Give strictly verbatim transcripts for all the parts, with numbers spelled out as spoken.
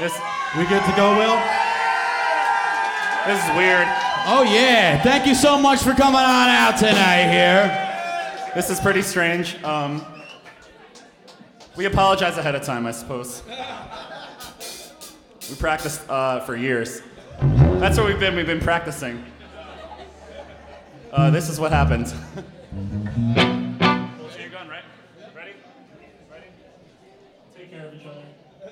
This, We good to go, Will? this is weird. Oh, yeah. Thank you so much for coming on out tonight here. This is pretty strange. Um, we apologize ahead of time, I suppose. We practiced uh, for years. That's where we've been. We've been practicing. Uh, this is what happened. So you're going, right? Ready? Ready? Take care of each other.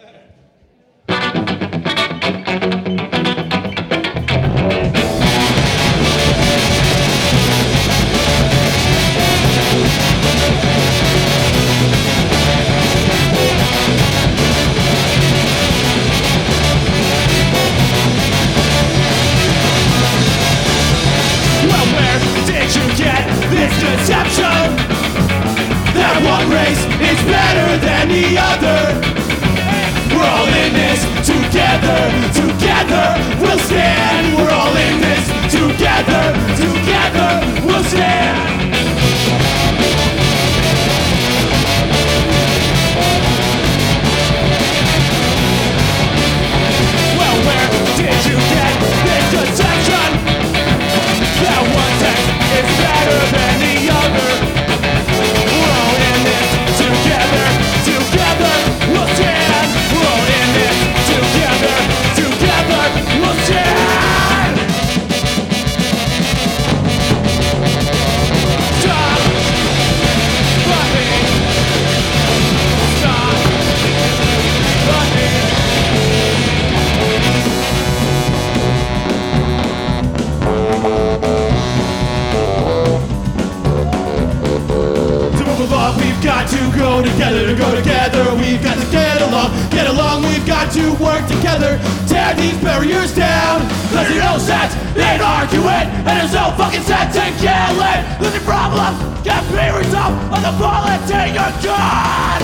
Well, where did you get this conception that one race is better than the other? We're all in this together, together we'll stand. We're all in this together, together we'll stand. Well, where did you get this conception that one sex is better than the other? We're all in this together, together we'll stand. We're all in this together, together we'll stand. Stop running. Stop running. To move along, we've got to go together, to go together. We've got to get along, get along. We've got to work together, tear these barriers down. Cause there's no sense in arguing, and there's no fucking sense in killing. There's a problem, can be resolved on the quality of God.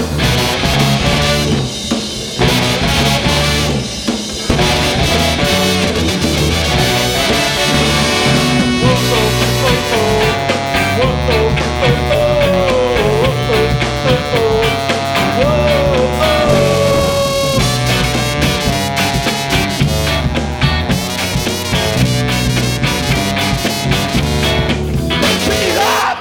Speed up!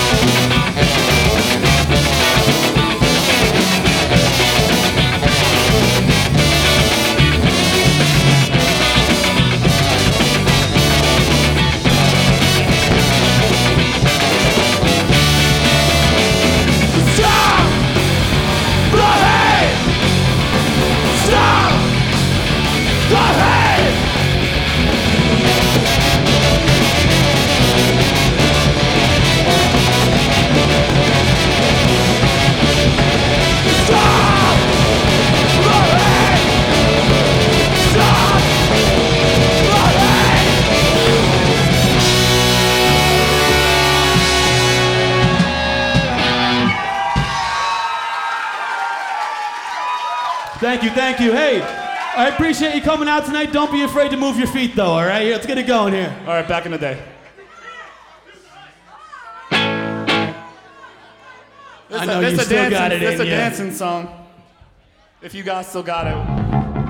Stop the hate! Stop the hate! Stop the hate! Stop the hate! Thank you, thank you. Hey, I appreciate you coming out tonight. Don't be afraid to move your feet, though, all right? Let's get it going here. All right, back in the day. I know you This a still dancing, got it this in a you. dancing song. If you guys still got it.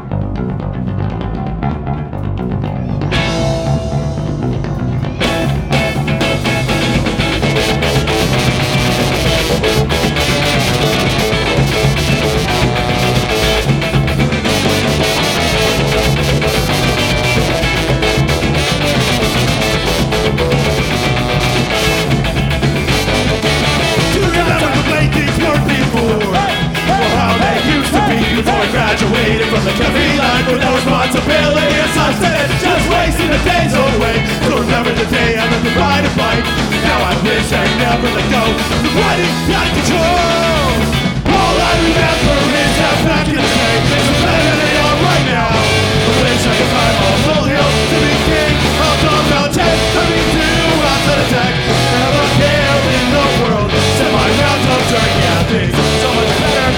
Do you remember the way things were before? Or how they used to be before I graduated from the cafe line with no responsibility and sustenance, just wasting the days away. Still remember the day I learned to ride a bike. Now I wish I never let go. The riding out of control. All I remember is how back in the day things are better than they are right now. I wish I could climb all full hills to be king of the mountain. Coming to outside attack. Never care in the world. Set my rounds up during yeah, things are so much better.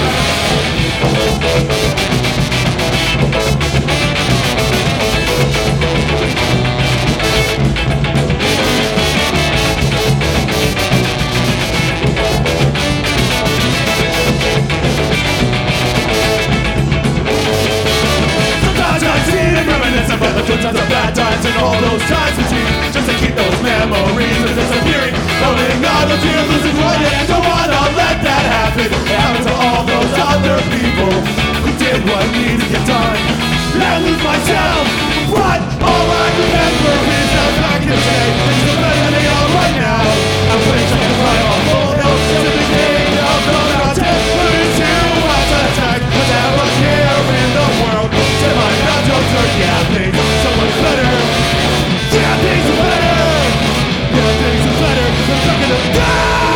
tries to keep those memories from disappearing. Holding on to tears, losing one hand. Don't wanna let that happen. It happened to all those other people who did what needed to get done. I lose myself, but all I remember is that back in the day, things are better than they are right now. I wish I could climb a full hill to the king of the mountain. Put it to out to attack, but never care in the world. Till I'm not doctor, yeah, things are so much better. Yeah, things are better. Yeah, things are better. I'm not gonna die.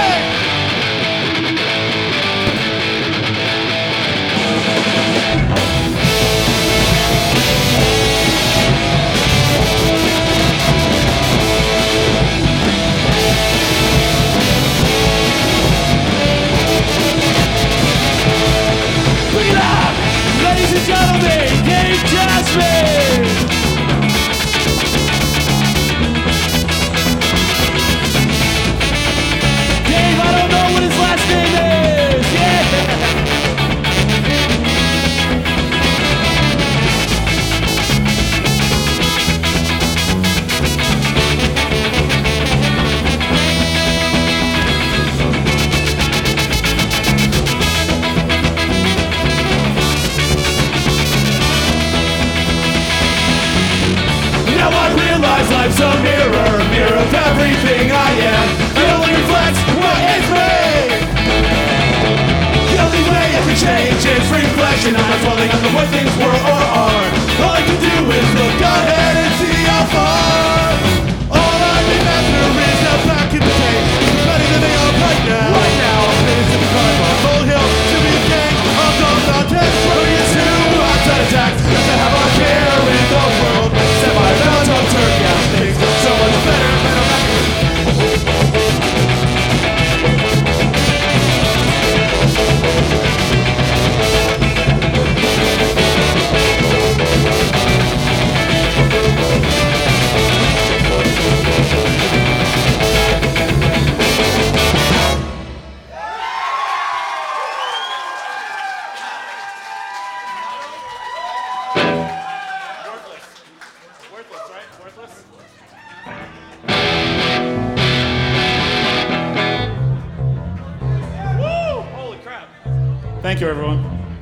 Ladies and gentlemen, Dave Jasmine! Dave, I don't know what his last name is! Yeah! Life's a mirror, mirror of everything I am. It only reflects what is me. The only way it can change is reflection. I'm not dwelling on the way things were or are. All I can do is look ahead and see how far. All I remember is that back in the day, it's better than they are right now. Right now, I'm finished to climb a full hill to be the king of the mountain. Brilliant to outside attacks, to have our care in the world. Set my mount up, turn down things so much better than I'm back. Thank you, everyone.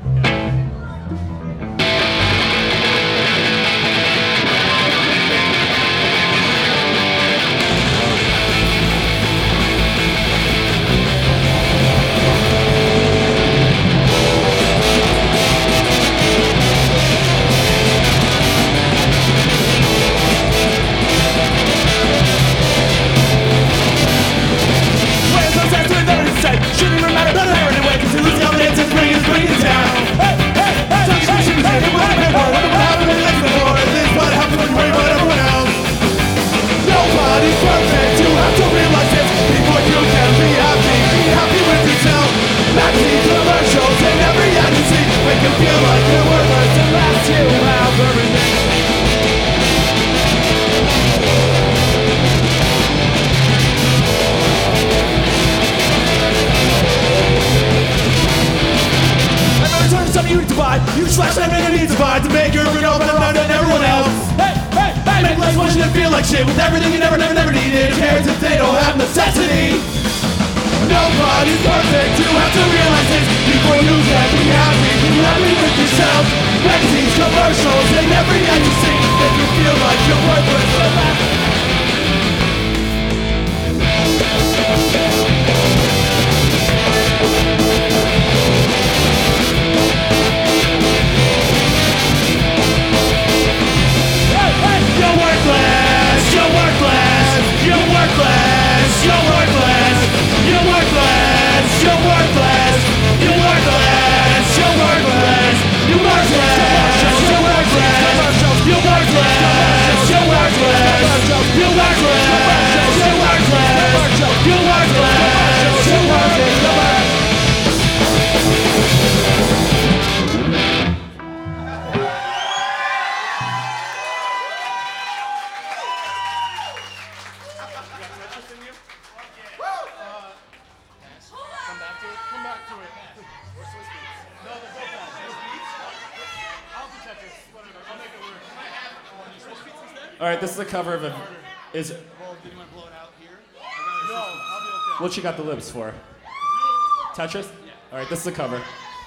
Shouldn't even matter, doesn't matter anyway, cause who's coming in to bring us, bring us down? Hey, hey, hey, talking to shoes, hey, what happened, what happened in the next before, and this what happened when you worry about everyone else. Nobody's perfect, you have to realize this before you can be happy, be happy with yourself. Magazines, commercials, and every ad you see make you feel like you're worthless unless you have everything. Something you need to buy, you slash everything you need to buy to make your rid of better than everyone else. Hey, hey, hey, make life want you to feel like shit with everything you never, never, never needed. Who cares if they don't have necessity? Nobody's perfect, you have to realize this before you can be happy. Be happy with yourself. Magazines, commercials, and every ad you see make you feel like you're worthless. You're worthless, you're worthless, you're worthless, you're worthless, you're worthless, you're worthless, you're worthless, you're worthless, you're worthless, you're worthless, you're worthless, you're worthless, you're worthless, you're worthless, you're worthless, you're worthless. All right, this is a cover of a Is Well, do you want to blow it out here? No, I'll be okay. what you got the lips for? Tetris? All right, this is the cover.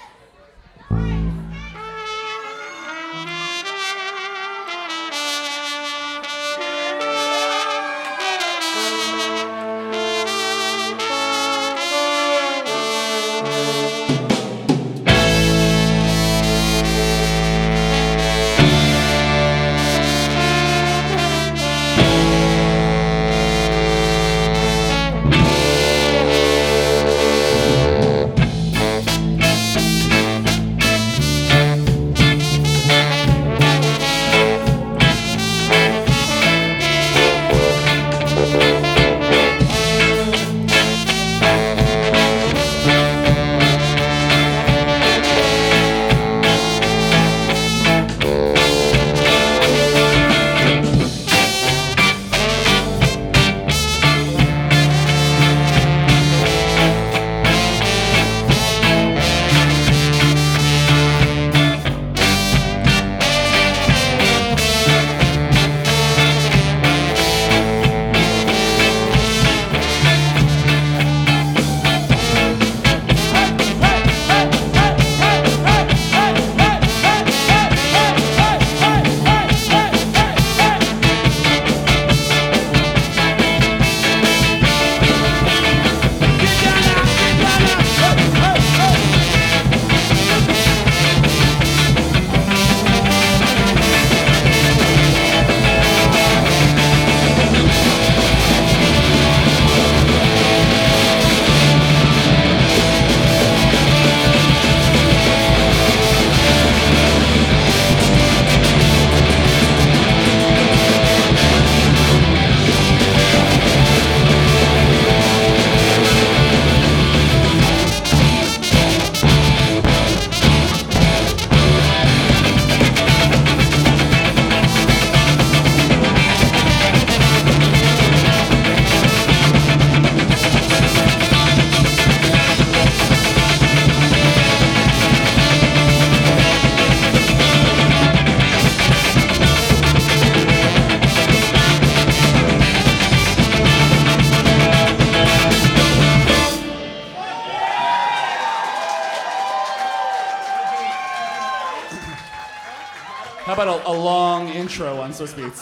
How about a, a long intro on Swiss Beats?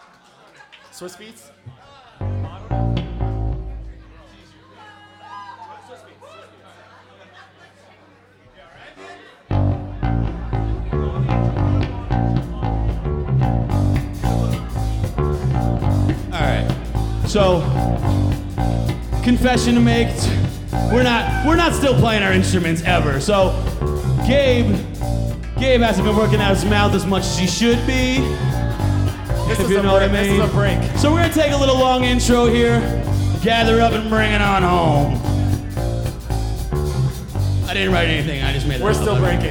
Swiss Beats? All right. So, confession to make. We're not we're not still playing our instruments ever. So, Gabe Gabe hasn't been working out his mouth as much as he should be. This if is you a know what I break. mean. This is a break. So we're gonna take a little long intro here, gather up and bring it on home. I didn't write anything. I just made that We're up. still breaking.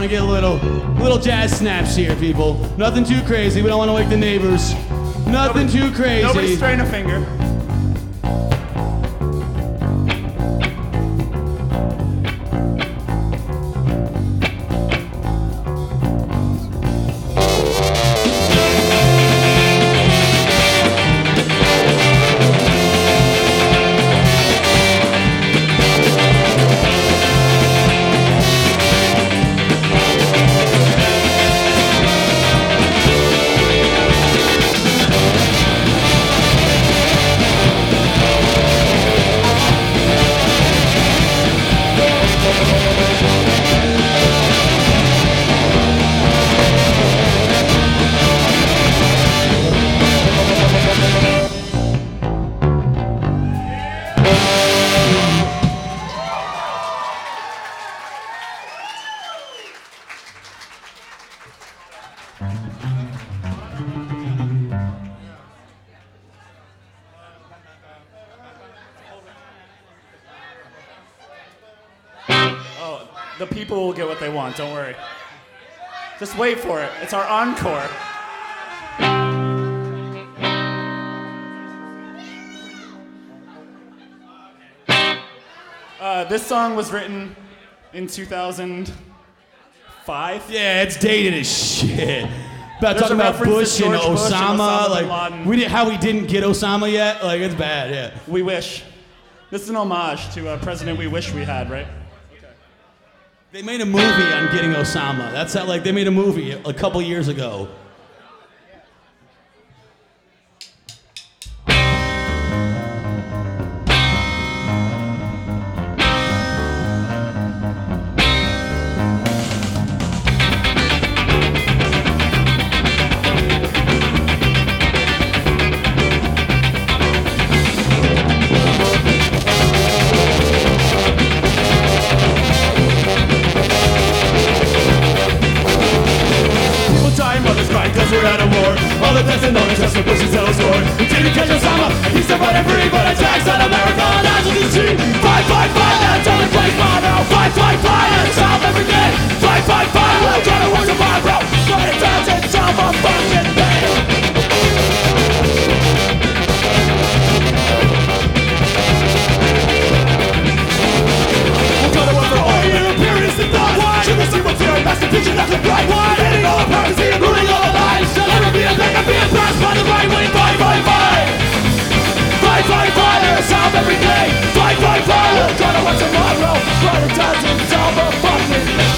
get a little, little jazz snaps here, people. Nothing too crazy. We don't want to wake the neighbors. Nothing Nobody, too crazy. Nobody strain a finger. The people will get what they want, don't worry. Just wait for it. It's our encore. Uh, this song was written in two thousand five. Yeah, it's dated as shit. About There's talking a about reference Bush to and George Bush and Osama, Osama bin like Laden. we did how we didn't get Osama yet. Like it's bad, yeah. We wish. This is an homage to a president we wish we had, right? They made a movie on getting Osama. That's how, like, they made a movie a couple years ago. Cause we're at a war. All the deaths and all the just for Bush's settle score. We didn't catch Osama, he's still running free, but attacks on America and as you can see. Fight, fight, fight, that's only place by now. Fight, fight, fight, and solve every day. Fight, fight, fight, we'll try to work tomorrow. But it doesn't solve a fucking thing. We're gonna work for all your imperialist and thought. Should we see what's here? That's the picture that's the bright. Hitting all the prophecy and ruling all the lies. Never be a thing of being passed by the right way. Fight, fight, fight. Fight, fight, fight, and solve every day. Fight, fight, fight, we're gonna work tomorrow. But it doesn't solve a fucking thing.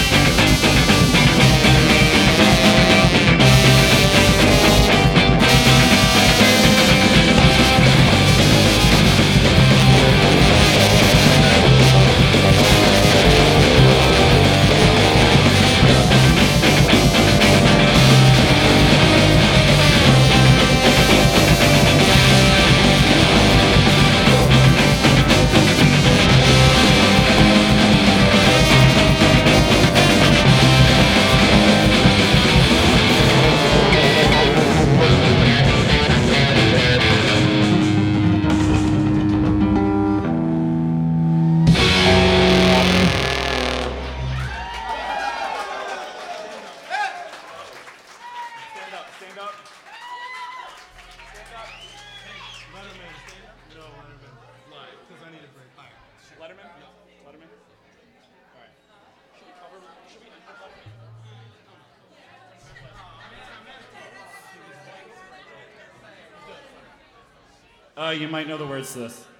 Uh, you might know the words to this.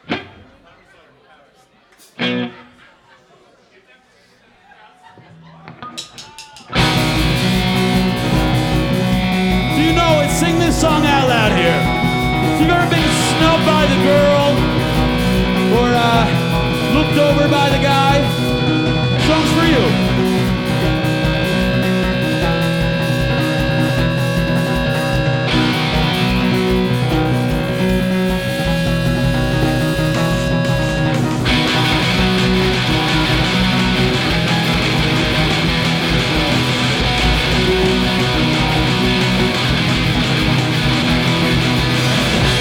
Do you know it? Sing this song out loud here. If you've ever been snubbed by the girl or uh, looked over by the guy, song's for you.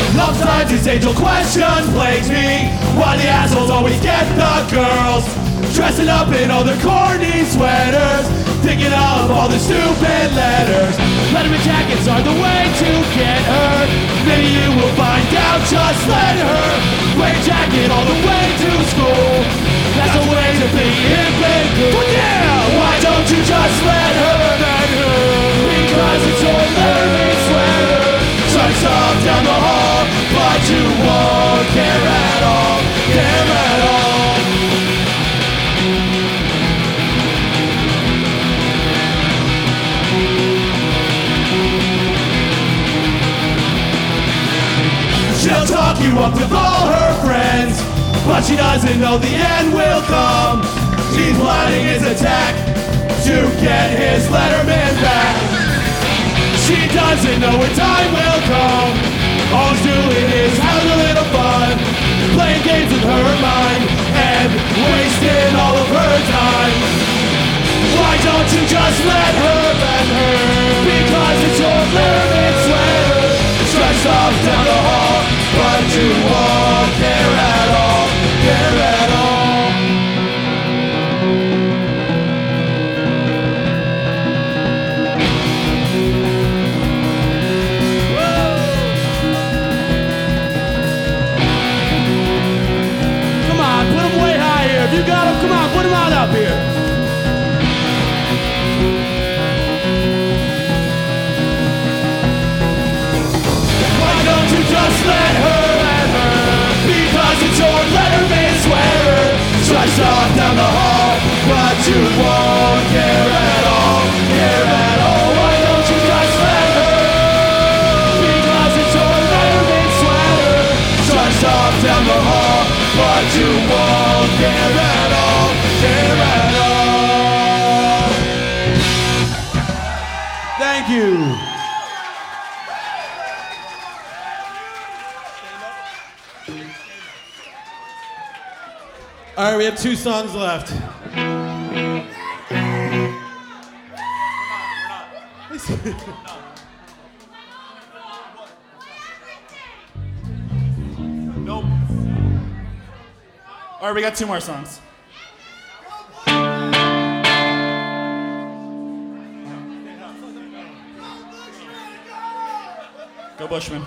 Sometimes these angel questions plagues me. Why the assholes always get the girls? dressing up in all their corny sweaters, digging up all the stupid letters. Letterman jackets are the way to get her. Maybe you will find out, just let her wear a jacket all the way to school. That's the way to be hip and cool. Yeah, why don't you just let her? Let her. Because it's your Letterman sweater. Strikes up down the hall, but you won't care at all, care at all. She'll talk you up with all her friends, but she doesn't know the end will come. He's planning his attack to get his Letterman back. She doesn't know when time will come. All he's doing is having a little fun, playing games with her mind and wasting all of her time. Why don't you just let her, let her? Because it's your Letterman sweater, stretched off down the hall, but you won't care at all, care at all. Come on, put them way high here. If you got them, come on, put them out up here. Just let her, let her, because it's your Letterman sweater, stretched off down the hall, but you won't care at all, care at all. Why don't you just let her? Because it's your Letterman sweater, stretched off down the hall, but you won't care at all, care at all. Thank you. All right, we have two songs left. Nope. All right, we got two more songs. Go Bushman.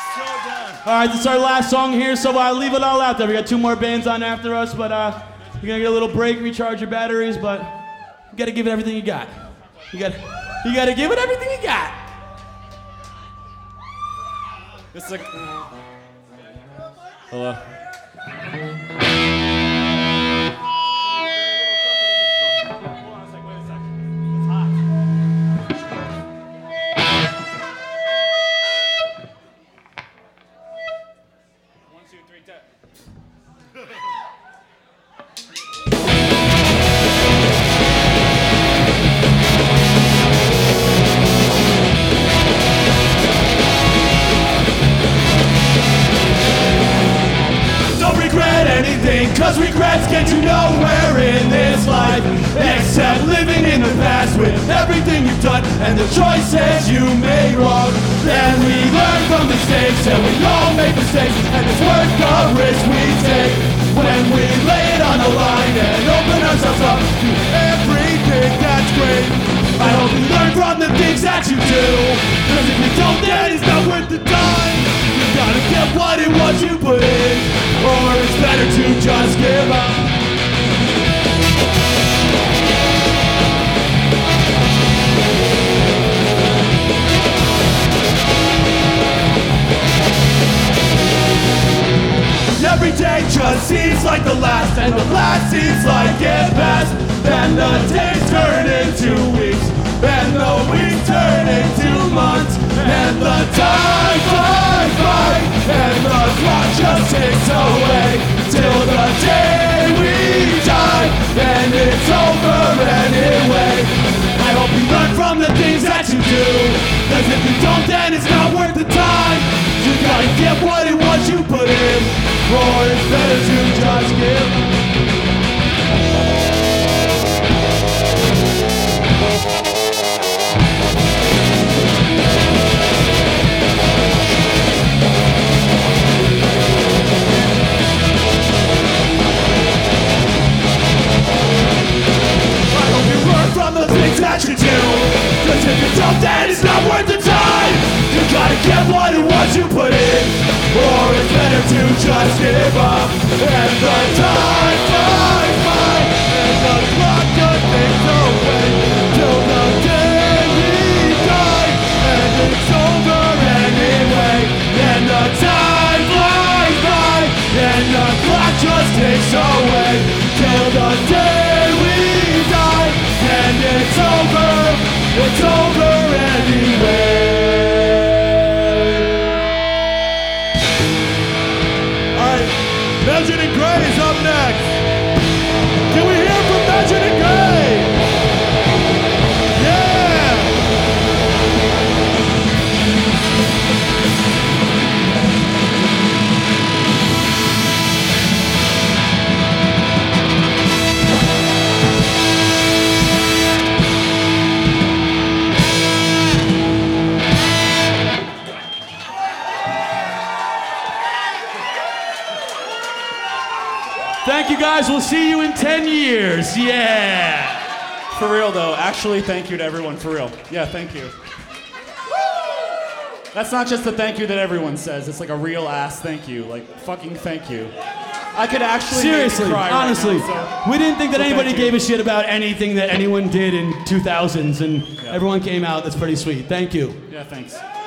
All right, this is our last song here, so I'll leave it all out there. We got two more bands on after us, but uh, you're gonna get a little break, recharge your batteries, but you gotta give it everything you got. You gotta, you gotta give it everything you got. This is a... Hello. Cause regrets get you nowhere in this life, except living in the past with everything you've done and the choices you made wrong. Then we learn from mistakes and we all make mistakes, and it's worth the risk we take when we lay it on the line and open ourselves up to everything that's great. I hope you learn from the things that you do, cause if you don't, then it's not worth the time. You gotta get what it was you put in, or it's better to just give up. Every day just seems like the last, and the last seems like it passed. Then the days turn into weeks, and the weeks turn into months, and the time flies by, and the clock just ticks away till the day we die, and it's over anyway. I hope you learn from the things that you do, cause if you don't, then it's not worth the time. You gotta get what it was you put in, or it's better to just give up. From the things that you do, cause if you don't, then it's not worth the time. You gotta get what it was you put in, or it's better to just give up. And the time flies by, and the clock just ticks away till the day we die, and it's over anyway. And the time flies by, and the clock just ticks away till the day we die, and it's over, it's over anyway. Alright, Imagine and Gray is up next. Can we hear from Imagine and Gray? Yeah! Thank you guys, we'll see you in ten years, yeah! For real though, actually thank you to everyone, for real. Yeah, thank you. That's not just a thank you that everyone says, it's like a real ass thank you, like fucking thank you. I could actually Seriously, make you cry honestly, right now, so. we didn't think that So thank anybody you. gave a shit about anything that anyone did in two thousands, and Yeah. everyone came out, that's pretty sweet. Thank you. Yeah, thanks.